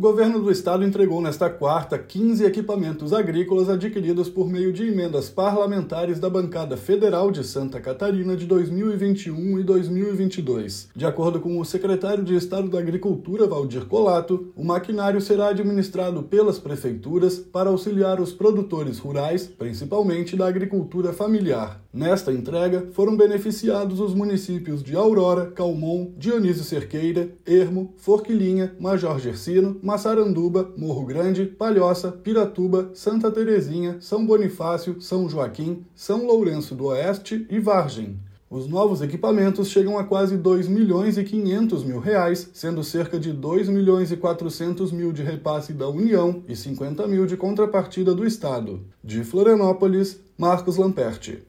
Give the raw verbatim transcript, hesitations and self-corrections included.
governo do estado entregou nesta quarta quinze equipamentos agrícolas adquiridos por meio de emendas parlamentares da bancada federal de Santa Catarina de dois mil e vinte e um e dois mil e vinte e dois. De acordo com o secretário de Estado da Agricultura, Valdir Colato, o maquinário será administrado pelas prefeituras para auxiliar os produtores rurais, principalmente da agricultura familiar. Nesta entrega, foram beneficiados os municípios de Aurora, Calmon, Dionísio Cerqueira, Ermo, Forquilinha, Major Gercino, Massaranduba, Morro Grande, Palhoça, Piratuba, Santa Terezinha, São Bonifácio, São Joaquim, São Lourenço do Oeste e Vargem. Os novos equipamentos chegam a quase dois milhões e quinhentos mil reais, sendo cerca de dois milhões e quatrocentos mil de repasse da União e cinquenta mil de contrapartida do Estado. De Florianópolis, Marcos Lamperti.